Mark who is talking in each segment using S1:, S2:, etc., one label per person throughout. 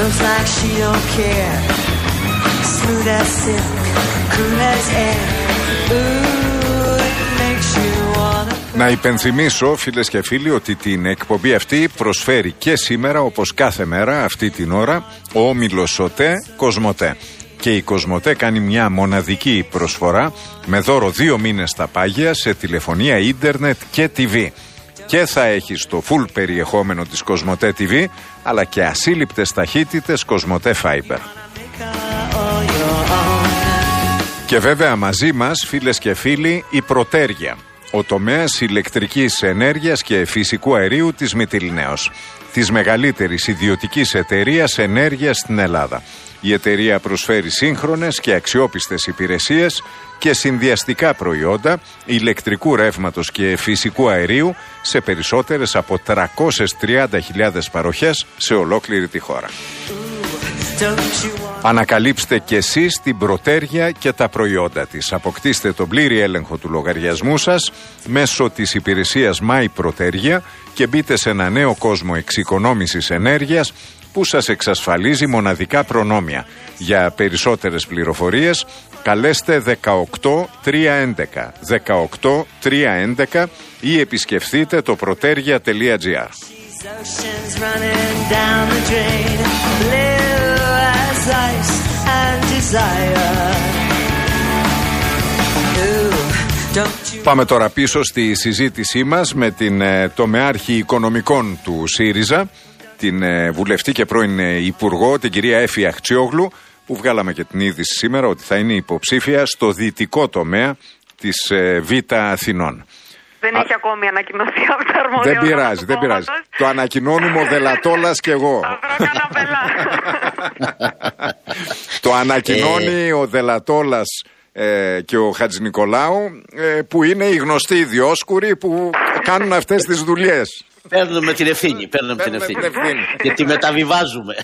S1: Moves like she don't care. Smooth as silk, cool as air. Ooh, it makes you wanna.
S2: Να υπενθυμίσω, φίλες και φίλοι, ότι την εκπομπή αυτή προσφέρει και σήμερα, όπως κάθε μέρα αυτή την ώρα, ο όμιλος ΟΤΕ Κοσμοτέ. Και η Κοσμοτέ κάνει μια μοναδική προσφορά με δώρο 2 μήνες στα πάγια σε τηλεφωνία, ίντερνετ και TV. Και θα έχει το full περιεχόμενο της Κοσμοτέ TV, αλλά και ασύλληπτες ταχύτητες Κοσμοτέ Fiber. Και βέβαια μαζί μας, φίλες και φίλοι, η Πρωτέργεια, ο τομέας ηλεκτρικής ενέργειας και φυσικού αερίου της Μυτιληναίος, της μεγαλύτερης ιδιωτικής εταιρείας ενέργειας στην Ελλάδα. Η εταιρεία προσφέρει σύγχρονες και αξιόπιστες υπηρεσίες και συνδυαστικά προϊόντα ηλεκτρικού ρεύματος και φυσικού αερίου σε περισσότερες από 330.000 παροχές σε ολόκληρη τη χώρα. Ανακαλύψτε και εσείς την Πρωτέργεια και τα προϊόντα της. Αποκτήστε τον πλήρη έλεγχο του λογαριασμού σας μέσω της υπηρεσίας My Πρωτέργεια και μπείτε σε ένα νέο κόσμο εξοικονόμησης ενέργειας που σας εξασφαλίζει μοναδικά προνόμια. Για περισσότερες πληροφορίες καλέστε 18311 18311 ή επισκεφθείτε το protergia.gr. Πάμε τώρα πίσω στη συζήτησή μας με την τομεάρχη οικονομικών του ΣΥΡΙΖΑ, την βουλευτή και πρώην υπουργό, την κυρία Έφη Αχτσιόγλου, που βγάλαμε και την είδηση σήμερα ότι θα είναι υποψήφια στο δυτικό τομέα της Β' Αθηνών.
S3: Δεν έχει ακόμη ανακοινωθεί από τα αρμόδια.
S2: Δεν πειράζει. Το ανακοινώνουμε ο Δελατόλας και εγώ. Το ανακοινώνει ο Δελατόλας και ο Χατζηνικολάου, που είναι οι γνωστοί ιδιόσκουροι που κάνουν αυτές τις δουλειές.
S4: Παίρνουμε την ευθύνη. Και τη μεταβιβάζουμε.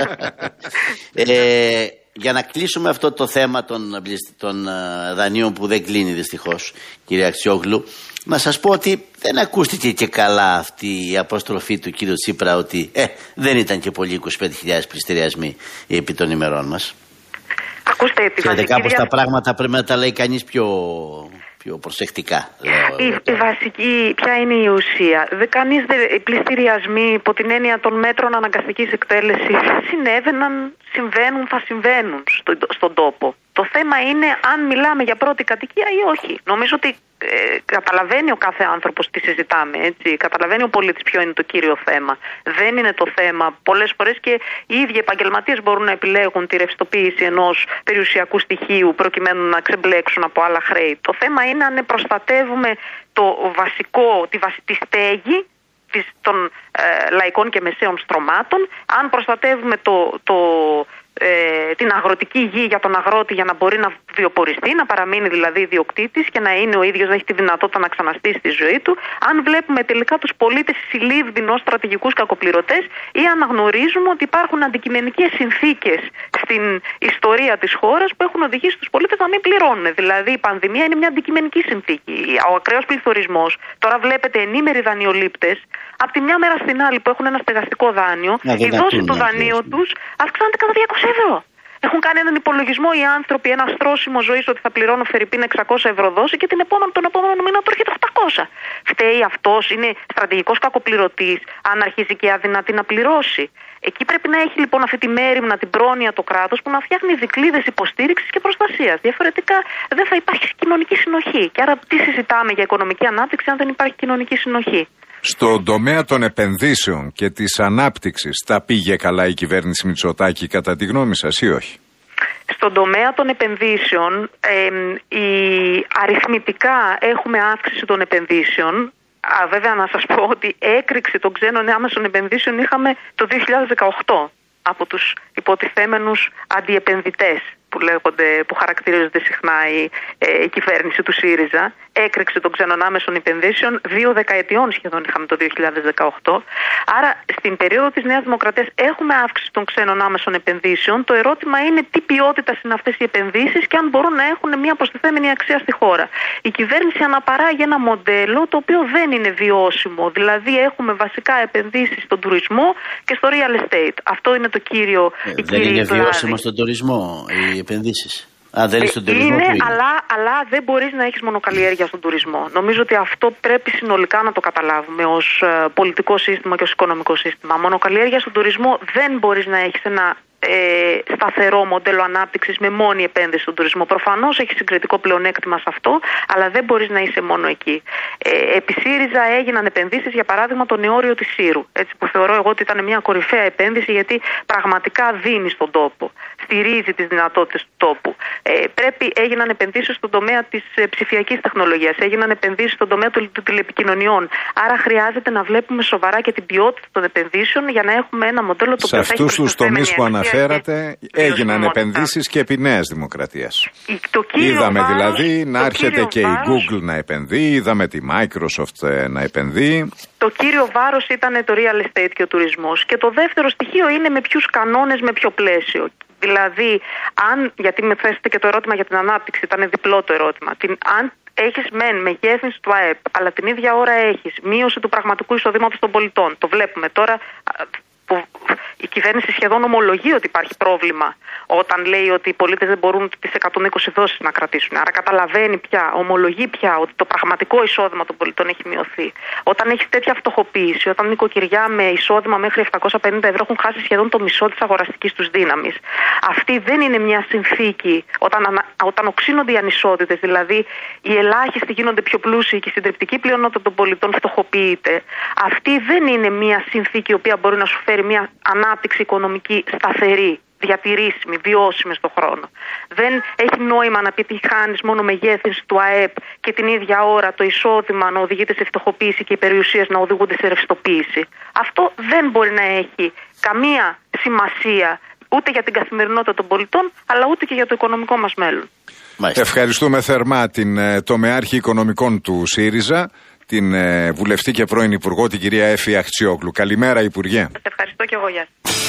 S4: Για να κλείσουμε αυτό το θέμα των δανείων που δεν κλείνει δυστυχώς, κύριε Αξιόγλου, να σας πω ότι δεν ακούστηκε και καλά αυτή η αποστροφή του κύριου Τσίπρα ότι δεν ήταν και πολλοί 25.000 πληστηριασμοί επί των ημερών μας.
S3: Ακούστε,
S4: ξέρετε, κάπως τα πράγματα πρέπει να τα λέει κανείς πιο προσεκτικά.
S3: Η βασική, ποια είναι η ουσία? Οι πληστηριασμοί υπό την έννοια των μέτρων αναγκαστικής εκτέλεσης συμβαίνουν, θα συμβαίνουν στον τόπο. Το θέμα είναι αν μιλάμε για πρώτη κατοικία ή όχι. Νομίζω ότι καταλαβαίνει ο κάθε άνθρωπος τι συζητάμε, έτσι. Καταλαβαίνει ο πολίτης ποιο είναι το κύριο θέμα. Δεν είναι το θέμα. Πολλές φορές και οι ίδιοι επαγγελματίες μπορούν να επιλέγουν τη ρευστοποίηση ενός περιουσιακού στοιχείου προκειμένου να ξεμπλέξουν από άλλα χρέη. Το θέμα είναι αν προστατεύουμε το βασικό, τη στέγη των λαϊκών και μεσαίων στρωμάτων, αν προστατεύουμε την αγροτική γη για τον αγρότη για να μπορεί να βιοποριστεί, να παραμείνει δηλαδή ιδιοκτήτης και να είναι ο ίδιος, να έχει τη δυνατότητα να ξαναστήσει τη ζωή του, αν βλέπουμε τελικά τους πολίτες συλλήβδιν ως στρατηγικούς κακοπληρωτές ή αναγνωρίζουμε ότι υπάρχουν αντικειμενικές συνθήκες στην ιστορία της χώρας που έχουν οδηγήσει τους πολίτες να μην πληρώνουν. Δηλαδή η πανδημία είναι μια αντικειμενική συνθήκη. Ο ακραίος πληθωρισμός, τώρα βλέπετε ενήμεροι δανειολήπτες, από τη μια μέρα στην άλλη που έχουν ένα στεγαστικό δάνειο, η δόση του δανείου τους αυξάνεται κατά 200 ευρώ. Έχουν κάνει έναν υπολογισμό οι άνθρωποι, ένα στρώσιμο ζωής, ότι θα πληρώνω φερρυπίν 600 ευρώ δόση και τον επόμενο μήνα του έρχεται 800. Φταίει αυτός, είναι στρατηγικός κακοπληρωτής, αν αρχίζει και αδυνατή να πληρώσει. Εκεί πρέπει να έχει λοιπόν αυτή τη μέριμνα, την πρόνοια το κράτος που να φτιάχνει δικλείδες υποστήριξης και προστασίας. Διαφορετικά δεν θα υπάρχει κοινωνική συνοχή. Και άρα τι συζητάμε για οικονομική ανάπτυξη αν δεν υπάρχει κοινωνική συνοχή?
S2: Στον τομέα των επενδύσεων και της ανάπτυξης τα πήγε καλά η κυβέρνηση Μητσοτάκη κατά τη γνώμη σας ή όχι?
S3: Στον τομέα των επενδύσεων αριθμητικά έχουμε αύξηση των επενδύσεων. Βέβαια να σας πω ότι έκρηξη των ξένων άμεσων επενδύσεων είχαμε το 2018 από τους υποτιθέμενους αντιεπενδυτές που χαρακτηρίζονται συχνά η κυβέρνηση του ΣΥΡΙΖΑ. έκρηξη των ξένων άμεσων επενδύσεων 2 δεκαετιών σχεδόν είχαμε το 2018. Άρα στην περίοδο της Νέας Δημοκρατίας έχουμε αύξηση των ξένων άμεσων επενδύσεων. Το ερώτημα είναι τι ποιότητα είναι αυτές οι επενδύσεις και αν μπορούν να έχουν μια προστιθέμενη αξία στη χώρα. Η κυβέρνηση αναπαράγει ένα μοντέλο το οποίο δεν είναι βιώσιμο. Δηλαδή έχουμε βασικά επενδύσεις στον τουρισμό και στο real estate. Αυτό είναι το κύριο.
S4: Δεν είναι βιώσιμο στον τουρισμό οι επενδύσεις.
S3: Είναι, αλλά δεν μπορείς να έχεις μονοκαλλιέργεια στον τουρισμό. Νομίζω ότι αυτό πρέπει συνολικά να το καταλάβουμε ως πολιτικό σύστημα και ως οικονομικό σύστημα. Μονοκαλλιέργεια στον τουρισμό δεν μπορείς να έχεις ένα σταθερό μοντέλο ανάπτυξης με μόνη επένδυση στον τουρισμό. Προφανώς έχει συγκριτικό πλεονέκτημα σε αυτό, αλλά δεν μπορείς να είσαι μόνο εκεί. Επί ΣΥΡΙΖΑ έγιναν επενδύσεις, για παράδειγμα, το νεόριο της Σύρου. Έτσι που θεωρώ εγώ ότι ήταν μια κορυφαία επένδυση, γιατί πραγματικά δίνει στον τόπο. Στηρίζει τις δυνατότητες του τόπου. Έγιναν επενδύσεις στον τομέα της ψηφιακής τεχνολογίας, έγιναν επενδύσεις στον τομέα των τηλεπικοινωνιών. Άρα χρειάζεται να βλέπουμε σοβαρά και την ποιότητα των επενδύσεων για να έχουμε ένα μοντέλο το οποίο θα έχει
S2: προστιθέμενη αξία. Έγιναν επενδύσεις και επί Νέας Δημοκρατίας. Είδαμε δηλαδή να έρχεται και η Google να επενδύει, είδαμε τη Microsoft να επενδύει.
S3: Το κύριο βάρος ήταν το real estate και ο τουρισμός. Και το δεύτερο στοιχείο είναι με ποιους κανόνες, με ποιο πλαίσιο. Δηλαδή, γιατί με θέσετε και το ερώτημα για την ανάπτυξη, ήταν διπλό το ερώτημα. Αν έχεις μεγέθυνση του ΑΕΠ, αλλά την ίδια ώρα έχεις μείωση του πραγματικού εισοδήματος των πολιτών. Το βλέπουμε τώρα. Που η κυβέρνηση σχεδόν ομολογεί ότι υπάρχει πρόβλημα όταν λέει ότι οι πολίτες δεν μπορούν τις 120 δόσεις να κρατήσουν. Άρα καταλαβαίνει πια, ομολογεί πια ότι το πραγματικό εισόδημα των πολιτών έχει μειωθεί. Όταν έχει τέτοια φτωχοποίηση, όταν νοικοκυριά με εισόδημα μέχρι 750 ευρώ έχουν χάσει σχεδόν το μισό της αγοραστικής τους δύναμης. Αυτή δεν είναι μια συνθήκη όταν οξύνονται οι ανισότητες, δηλαδή οι ελάχιστοι γίνονται πιο πλούσιοι και η συντριπτική πλειονότητα των πολιτών φτωχοποιείται. Αυτή δεν είναι μια συνθήκη η οποία μπορεί να σου φέρει μια ανάπτυξη οικονομική σταθερή, διατηρήσιμη, βιώσιμη στον χρόνο. Δεν έχει νόημα να επιτυχάνεις μόνο μεγέθυνση του ΑΕΠ και την ίδια ώρα το εισόδημα να οδηγείται σε φτωχοποίηση και οι περιουσίες να οδηγούνται σε ρευστοποίηση. Αυτό δεν μπορεί να έχει καμία σημασία ούτε για την καθημερινότητα των πολιτών, αλλά ούτε και για το οικονομικό μας μέλλον.
S2: Ευχαριστούμε θερμά την τομεάρχη οικονομικών του ΣΥΡΙΖΑ, την βουλευτή και πρώην Υπουργό, την κυρία Έφη Αχτσιόγλου. Καλημέρα, Υπουργέ.
S3: Ευχαριστώ και εγώ, γεια.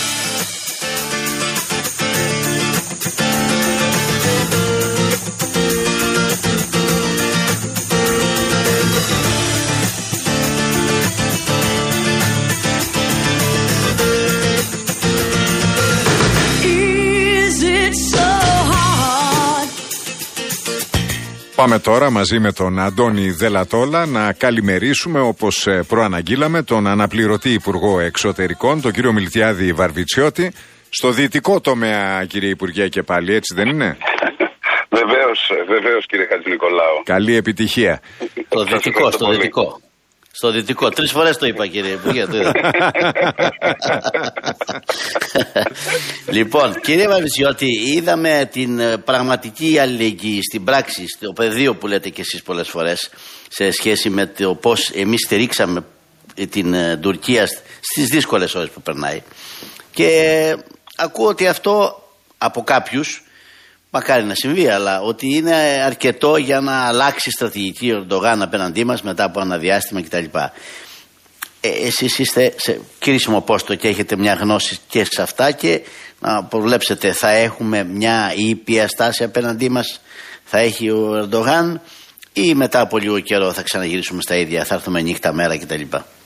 S2: Πάμε τώρα μαζί με τον Αντώνη Δελατόλα να καλημερίσουμε, όπως προαναγγείλαμε, τον αναπληρωτή Υπουργό Εξωτερικών, τον κύριο Μιλτιάδη Βαρβιτσιώτη, στο δυτικό τομέα, κύριε Υπουργέ, και πάλι, έτσι δεν είναι?
S5: Βεβαίως κύριε Χατζηνικολάου.
S2: Καλή επιτυχία.
S4: Στο δυτικό. 3 φορές το είπα, κύριε Υπουργέ. Λοιπόν, κύριε Βαρβιτσιώτη, είδαμε την πραγματική αλληλεγγύη στην πράξη, στο πεδίο που λέτε και εσείς πολλές φορές, σε σχέση με το πώς εμείς στηρίξαμε την Τουρκία στις δύσκολες ώρες που περνάει. Και ακούω ότι αυτό από κάποιους, μακάρι να συμβεί, αλλά ότι είναι αρκετό για να αλλάξει η στρατηγική ο Ερντογάν απέναντί μας μετά από ένα διάστημα κτλ. Εσείς είστε σε κρίσιμο πόστο και έχετε μια γνώση και σε αυτά, και να προβλέψετε, θα έχουμε μια ήπια στάση απέναντί μας, θα έχει ο Ερντογάν, ή μετά από λίγο καιρό θα ξαναγυρίσουμε στα ίδια, θα έρθουμε νύχτα μέρα κτλ.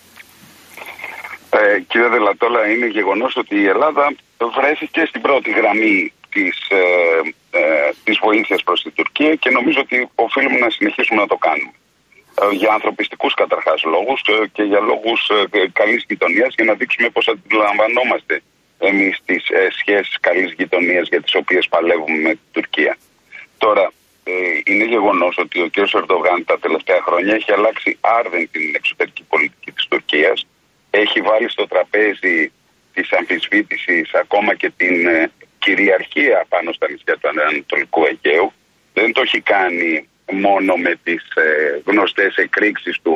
S5: Κύριε Δελατόλα, είναι γεγονός ότι η Ελλάδα βρέθηκε στην πρώτη γραμμή της βοήθειας προς την Τουρκία, και νομίζω ότι οφείλουμε να συνεχίσουμε να το κάνουμε. Για ανθρωπιστικούς καταρχάς λόγους και για λόγους καλής γειτονίας, για να δείξουμε πώς αντιλαμβανόμαστε εμείς τις σχέσεις καλής γειτονίας για τις οποίες παλεύουμε με την Τουρκία. Τώρα, είναι γεγονός ότι ο κ. Ερντογάν τα τελευταία χρόνια έχει αλλάξει άρδεν την εξωτερική πολιτική της Τουρκίας. Έχει βάλει στο τραπέζι της αμφισβήτησης ακόμα και την κυριαρχία πάνω στα νησιά του Ανατολικού Αιγαίου. Δεν το έχει κάνει μόνο με τις γνωστές εκρήξεις του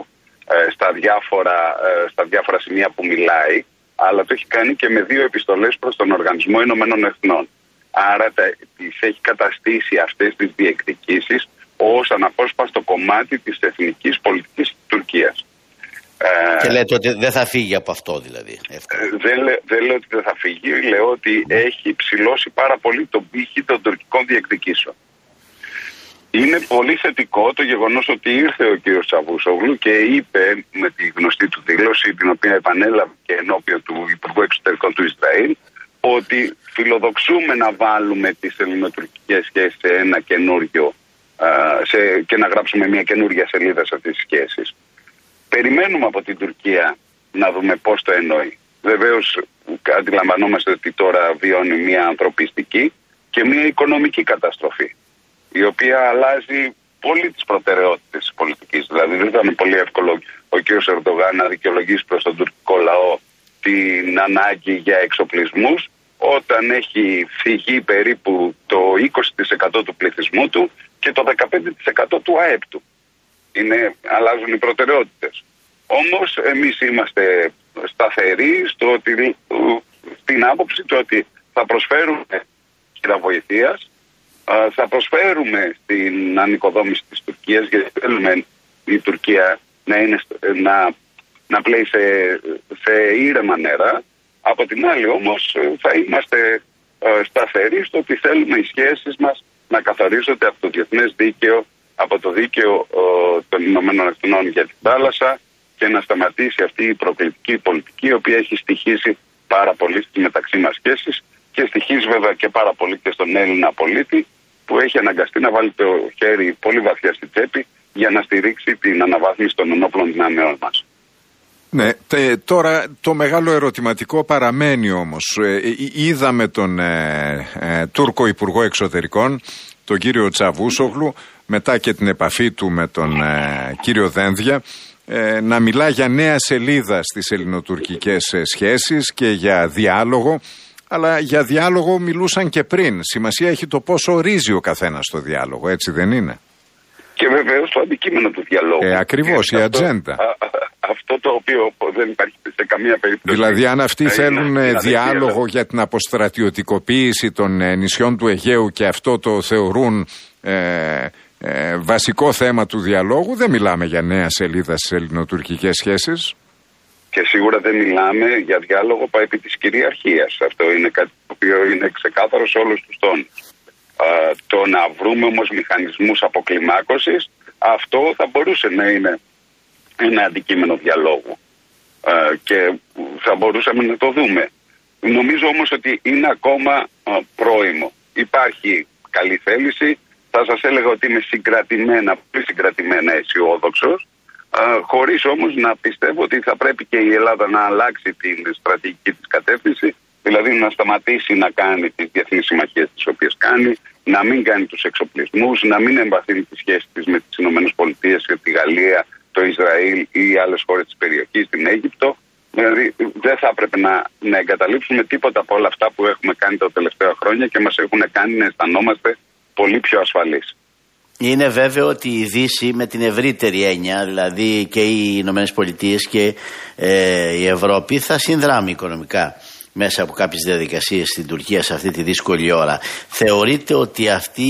S5: στα διάφορα σημεία που μιλάει, αλλά το έχει κάνει και με 2 επιστολές προς τον Οργανισμό Ηνωμένων Εθνών. Άρα τις έχει καταστήσει αυτές τις διεκδικήσεις ως αναπόσπαστο κομμάτι της εθνικής πολιτικής της Τουρκίας.
S4: Και λέτε ότι δεν θα φύγει από αυτό δηλαδή.
S5: Δεν λέω ότι δεν θα φύγει, λέω ότι έχει ψηλώσει πάρα πολύ τον πύχη των τουρκικών διεκδικήσεων. Είναι πολύ θετικό το γεγονός ότι ήρθε ο κ. Τσαβούσογλου και είπε με τη γνωστή του δήλωση, την οποία επανέλαβε και ενώπιον του Υπουργού Εξωτερικών του Ισραήλ, ότι φιλοδοξούμε να βάλουμε τις ελληνοτουρκικές σχέσεις σε ένα καινούριο και να γράψουμε μια καινούργια σελίδα σε αυτές τις σχέσεις. Περιμένουμε από την Τουρκία να δούμε πώς το εννοεί. Βεβαίως αντιλαμβανόμαστε ότι τώρα βιώνει μια ανθρωπιστική και μια οικονομική καταστροφή, η οποία αλλάζει πολύ τις προτεραιότητες της πολιτικής. Δηλαδή δεν ήταν πολύ εύκολο ο κ. Ερντογάν να δικαιολογήσει προς τον τουρκικό λαό την ανάγκη για εξοπλισμούς όταν έχει φυγεί περίπου το 20% του πληθυσμού του και το 15% του ΑΕΠ του. Αλλάζουν οι προτεραιότητες. Όμως εμείς είμαστε σταθεροί στην άποψη του ότι θα προσφέρουμε χειραβοηθείας, θα προσφέρουμε στην ανοικοδόμηση της Τουρκίας, γιατί θέλουμε η Τουρκία να πλέει σε ήρεμα νερά. Από την άλλη όμως θα είμαστε σταθεροί στο ότι θέλουμε οι σχέσεις μας να καθαρίζονται από το διεθνές δίκαιο, από το δίκαιο των Ηνωμένων Εθνών για την θάλασσα και να σταματήσει αυτή η προκλητική πολιτική, η οποία έχει στοιχήσει πάρα πολύ στις μεταξύ μας σχέσεις και στοιχίζει βέβαια και πάρα πολύ και στον Έλληνα πολίτη, που έχει αναγκαστεί να βάλει το χέρι πολύ βαθιά στη τσέπη για να στηρίξει την αναβάθμιση των ενόπλων δυνάμεών μας.
S2: Ναι, τώρα το μεγάλο ερωτηματικό παραμένει όμως. Είδαμε τον Τούρκο Υπουργό Εξωτερικών, τον κύριο Τσαβούσογλου, μετά και την επαφή του με τον κύριο Δένδια, να μιλά για νέα σελίδα στις ελληνοτουρκικές σχέσεις και για διάλογο, αλλά για διάλογο μιλούσαν και πριν. Σημασία έχει το πώς ορίζει ο καθένας το διάλογο, έτσι δεν είναι?
S5: Και βεβαίως το αντικείμενο του διαλόγου.
S2: Ακριβώς, η ατζέντα.
S5: Αυτό το οποίο δεν υπάρχει σε καμία περίπτωση.
S2: Δηλαδή αν αυτοί θέλουν διάλογο για την αποστρατιωτικοποίηση των νησιών του Αιγαίου και αυτό το θεωρούν βασικό θέμα του διαλόγου, δεν μιλάμε για νέα σελίδα στις ελληνοτουρκικές σχέσεις.
S5: Και σίγουρα δεν μιλάμε για διάλογο επί της κυριαρχίας. Αυτό είναι κάτι το οποίο είναι ξεκάθαρο σε όλους τους τόνους. Το να βρούμε όμως μηχανισμούς αποκλιμάκωσης, αυτό θα μπορούσε να είναι ένα αντικείμενο διαλόγου και θα μπορούσαμε να το δούμε. Νομίζω όμως ότι είναι ακόμα πρόημο. Υπάρχει καλή θέληση. Θα σας έλεγα ότι είμαι πολύ συγκρατημένα αισιόδοξος, χωρίς όμως να πιστεύω ότι θα πρέπει και η Ελλάδα να αλλάξει την στρατηγική της κατεύθυνση, δηλαδή να σταματήσει να κάνει τις διεθνείς συμμαχίες τις οποίες κάνει, να μην κάνει τους εξοπλισμούς, να μην εμβαθύνει τις σχέσεις της με τις ΗΠΑ και τη Γαλλία, το Ισραήλ ή άλλες χώρες της περιοχής, την Αίγυπτο. Δηλαδή δεν θα έπρεπε να εγκαταλείψουμε τίποτα από όλα αυτά που έχουμε κάνει τα τελευταία χρόνια και μας έχουν κάνει να αισθανόμαστε πολύ πιο ασφαλείς.
S4: Είναι βέβαιο ότι η Δύση με την ευρύτερη έννοια, δηλαδή και οι Ηνωμένες Πολιτείες και η Ευρώπη, θα συνδράμει οικονομικά μέσα από κάποιες διαδικασίες στην Τουρκία σε αυτή τη δύσκολη ώρα. Θεωρείτε ότι αυτή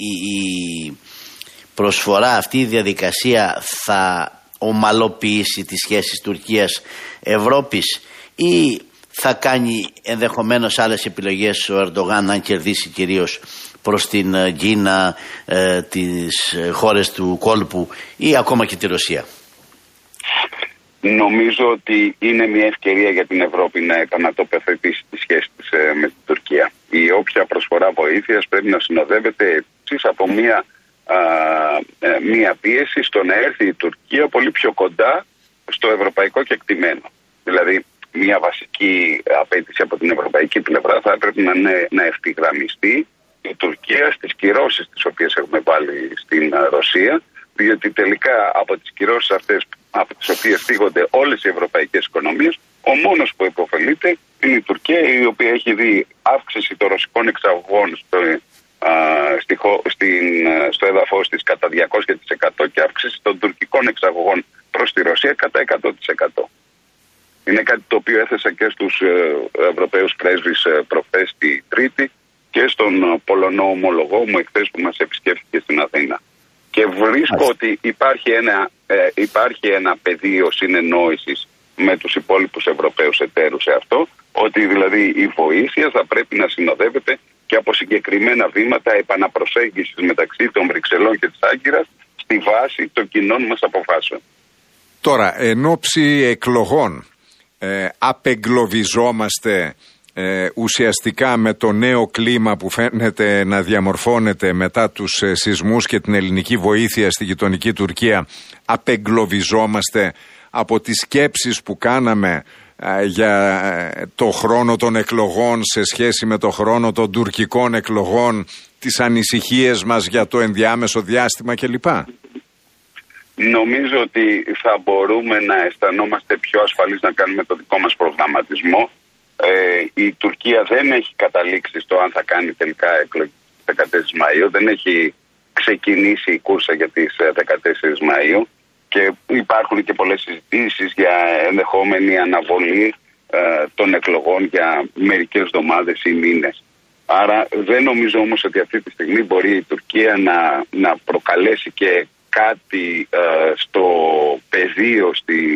S4: η προσφορά, αυτή η διαδικασία θα ομαλοποιήσει τις σχέσεις Τουρκίας-Ευρώπης ή θα κάνει ενδεχομένως άλλες επιλογές ο Ερντογάν, αν κερδίσει κυρίως προς την Κίνα, τις χώρες του κόλπου ή ακόμα και τη Ρωσία?
S5: Νομίζω ότι είναι μια ευκαιρία για την Ευρώπη να επανατοποθετήσει τη σχέση της με την Τουρκία. Η όποια προσφορά βοήθειας πρέπει να συνοδεύεται επίσης από μια πίεση στο να έρθει η Τουρκία πολύ πιο κοντά στο ευρωπαϊκό κεκτημένο. Δηλαδή μια βασική απέτηση από την ευρωπαϊκή πλευρά θα έπρεπε να ευθυγραμμιστεί η Τουρκία στις κυρώσεις τις οποίες έχουμε βάλει στην Ρωσία, διότι τελικά από τις κυρώσεις αυτές από τις οποίες θίγονται όλες οι ευρωπαϊκές οικονομίες, ο μόνος που υποφελείται είναι η Τουρκία, η οποία έχει δει αύξηση των ρωσικών εξαγωγών στο έδαφος της κατά 200% και αύξηση των τουρκικών εξαγωγών προς τη Ρωσία κατά 100%. Είναι κάτι το οποίο έθεσα και στους Ευρωπαίους πρέσβεις προχθές τη Τρίτη και στον Πολωνό ομολογό μου εχθές που μας επισκέφθηκε στην Αθήνα. Και βρίσκω ότι υπάρχει ένα πεδίο συνεννόησης με τους υπόλοιπους Ευρωπαίους εταίρους σε αυτό, ότι δηλαδή η βοήθεια θα πρέπει να συνοδεύεται και από συγκεκριμένα βήματα επαναπροσέγγισης μεταξύ των Βρυξελών και της Άγκυρας στη βάση των κοινών μας αποφάσεων.
S2: Τώρα, εν ώψη εκλογών, απεγκλωβιζόμαστε ουσιαστικά με το νέο κλίμα που φαίνεται να διαμορφώνεται μετά τους σεισμούς και την ελληνική βοήθεια στη γειτονική Τουρκία, απεγκλωβιζόμαστε από τις σκέψεις που κάναμε για το χρόνο των εκλογών σε σχέση με το χρόνο των τουρκικών εκλογών, τις ανησυχίες μας για το ενδιάμεσο διάστημα κλπ.
S5: Νομίζω ότι θα μπορούμε να αισθανόμαστε πιο ασφαλείς να κάνουμε το δικό μας προγραμματισμό. Η Τουρκία δεν έχει καταλήξει στο αν θα κάνει τελικά εκλογές 14 Μαΐου, δεν έχει ξεκινήσει η κούρσα για τις 14 Μαΐου και υπάρχουν και πολλές συζητήσεις για ενδεχόμενη αναβολή των εκλογών για μερικές εβδομάδες ή μήνες. Άρα δεν νομίζω όμως ότι αυτή τη στιγμή μπορεί η Τουρκία να προκαλέσει και κάτι στο πεδίο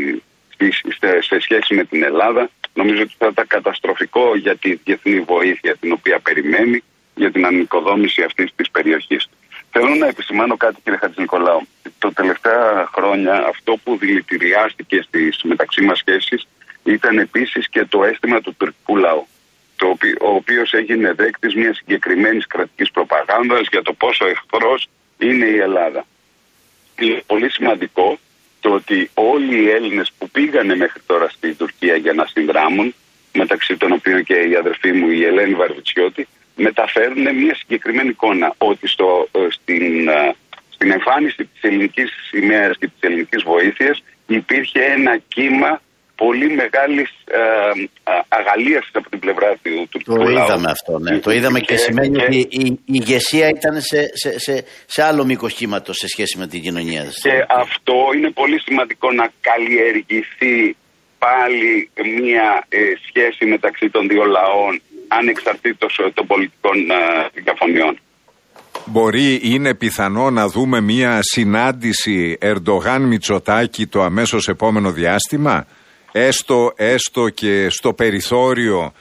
S5: σε σχέση με την Ελλάδα. Νομίζω ότι θα ήταν καταστροφικό για τη διεθνή βοήθεια την οποία περιμένει για την ανοικοδόμηση αυτής της περιοχής. Θέλω να επισημάνω κάτι, κύριε Χατζηνικολάου. Τα τελευταία χρόνια αυτό που δηλητηριάστηκε στις μεταξύ μας σχέσεις ήταν επίσης και το αίσθημα του τουρκικού λαού, ο οποίος έγινε δέκτης μιας συγκεκριμένης κρατικής προπαγάνδας για το πόσο εχθρός είναι η Ελλάδα. Είναι πολύ σημαντικό το ότι όλοι οι Έλληνες που πήγανε μέχρι τώρα στην Τουρκία για να συνδράμουν, μεταξύ των οποίων και η αδερφή μου η Ελένη Βαρβιτσιώτη, μεταφέρουν μια συγκεκριμένη εικόνα ότι στην εμφάνιση της ελληνικής σημαίας και της ελληνικής βοήθειας υπήρχε ένα κύμα πολύ μεγάλης αγαλίασης από την πλευρά του τουρκικού λαού.
S4: Το είδαμε αυτό, ναι. Το είδαμε και σημαίνει ότι η ηγεσία ήταν σε άλλο μήκος κύματος σε σχέση με την κοινωνία.
S5: Και αυτό είναι πολύ σημαντικό, να καλλιεργηθεί πάλι μια σχέση μεταξύ των δύο λαών ανεξαρτήτως των πολιτικών διαφωνιών.
S2: Είναι πιθανό να δούμε μια συνάντηση Ερντογάν-Μητσοτάκη το αμέσως επόμενο διάστημα, έστω και στο περιθώριο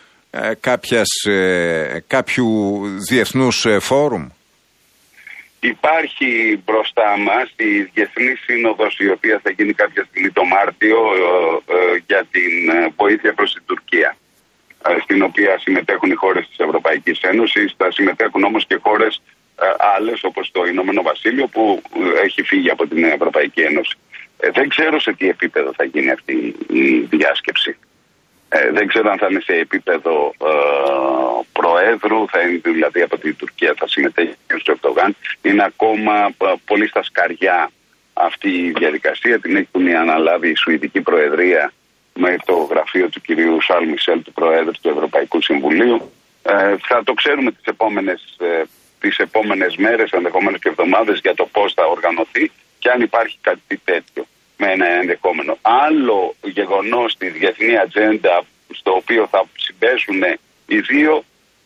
S2: κάποιου διεθνούς φόρουμ?
S5: Υπάρχει μπροστά μας η Διεθνή Σύνοδος, η οποία θα γίνει κάποια στιγμή το Μάρτιο για την βοήθεια προς την Τουρκία, στην οποία συμμετέχουν οι χώρες της Ευρωπαϊκής Ένωσης. Θα συμμετέχουν όμως και χώρες άλλες όπως το Ηνωμένο Βασίλειο, που έχει φύγει από την Ευρωπαϊκή Ένωση. Δεν ξέρω σε τι επίπεδο θα γίνει αυτή η διάσκεψη. Δεν ξέρω αν θα είναι σε επίπεδο προέδρου, θα είναι δηλαδή από την Τουρκία, θα συμμετέχει ο Ερντογάν. Είναι ακόμα πολύ στα σκαριά αυτή η διαδικασία. Την έχει αναλάβει η Σουηδική Προεδρία με το γραφείο του κυρίου Σαρλ Μισελ, του Προέδρου του Ευρωπαϊκού Συμβουλίου. Θα το ξέρουμε τις επόμενες μέρες, ενδεχομένως και εβδομάδες, για το πώς θα οργανωθεί και αν υπάρχει κάτι τέτοιο με ένα ενδεχόμενο. Άλλο γεγονός στη διεθνή ατζέντα στο οποίο θα συμπέσουν οι δύο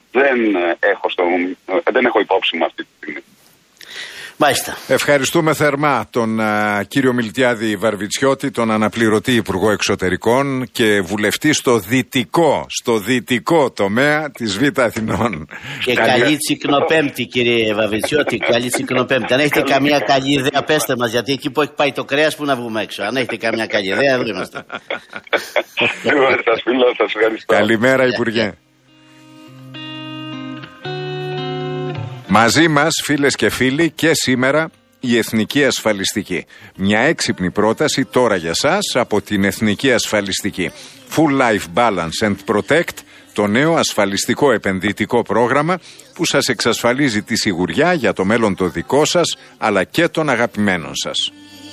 S5: δεν έχω υπόψη μου αυτή τη στιγμή.
S4: Μάλιστα.
S2: Ευχαριστούμε θερμά τον κύριο Μιλτιάδη Βαρβιτσιώτη, τον αναπληρωτή Υπουργό Εξωτερικών και βουλευτή στο δυτικό τομέα της Β' Αθηνών.
S4: Και καλή Τσικνοπέμπτη, κύριε Βαρβιτσιώτη, καλή Τσικνοπέμπτη. Αν έχετε καμία καλή ιδέα, πέστε μας, γιατί εκεί που έχει πάει το κρέας, που να βγούμε έξω. Αν έχετε καμία καλή ιδέα, εδώ είμαστε.
S5: Σας φιλώ, σας ευχαριστώ.
S2: Καλημέρα, Υπουργέ. Μαζί μας, φίλες και φίλοι, και σήμερα η Εθνική Ασφαλιστική. Μια έξυπνη πρόταση τώρα για σας από την Εθνική Ασφαλιστική. Full Life Balance and Protect, το νέο ασφαλιστικό επενδυτικό πρόγραμμα που σας εξασφαλίζει τη σιγουριά για το μέλλον το δικό σας αλλά και των αγαπημένων σας.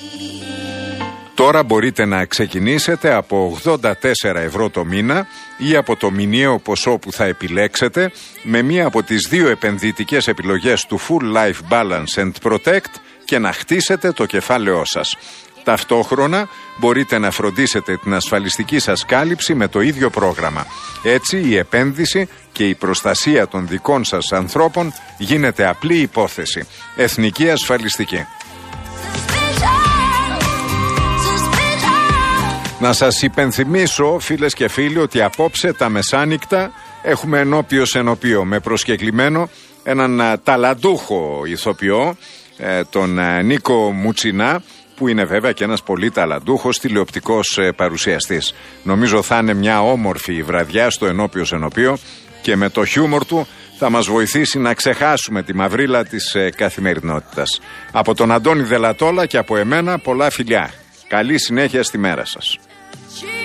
S2: Τώρα μπορείτε να ξεκινήσετε από 84 ευρώ το μήνα ή από το μηνιαίο ποσό που θα επιλέξετε με μία από τις δύο επενδυτικές επιλογές του Full Life Balance and Protect και να χτίσετε το κεφάλαιό σας. Ταυτόχρονα μπορείτε να φροντίσετε την ασφαλιστική σας κάλυψη με το ίδιο πρόγραμμα. Έτσι η επένδυση και η προστασία των δικών σας ανθρώπων γίνεται απλή υπόθεση. Εθνική Ασφαλιστική. Να σας υπενθυμίσω, φίλες και φίλοι, ότι απόψε τα μεσάνυχτα έχουμε ενώπιος ενωπίο με προσκεκλημένο έναν ταλαντούχο ηθοποιό, τον Νίκο Μουτσινά, που είναι βέβαια και ένας πολύ ταλαντούχος τηλεοπτικός παρουσιαστής. Νομίζω θα είναι μια όμορφη βραδιά στο ενώπιος ενωπίο και με το χιούμορ του θα μας βοηθήσει να ξεχάσουμε τη μαυρίλα της καθημερινότητας. Από τον Αντώνη Δελατόλα και από εμένα πολλά φιλιά. Καλή συνέχεια στη μέρα σας.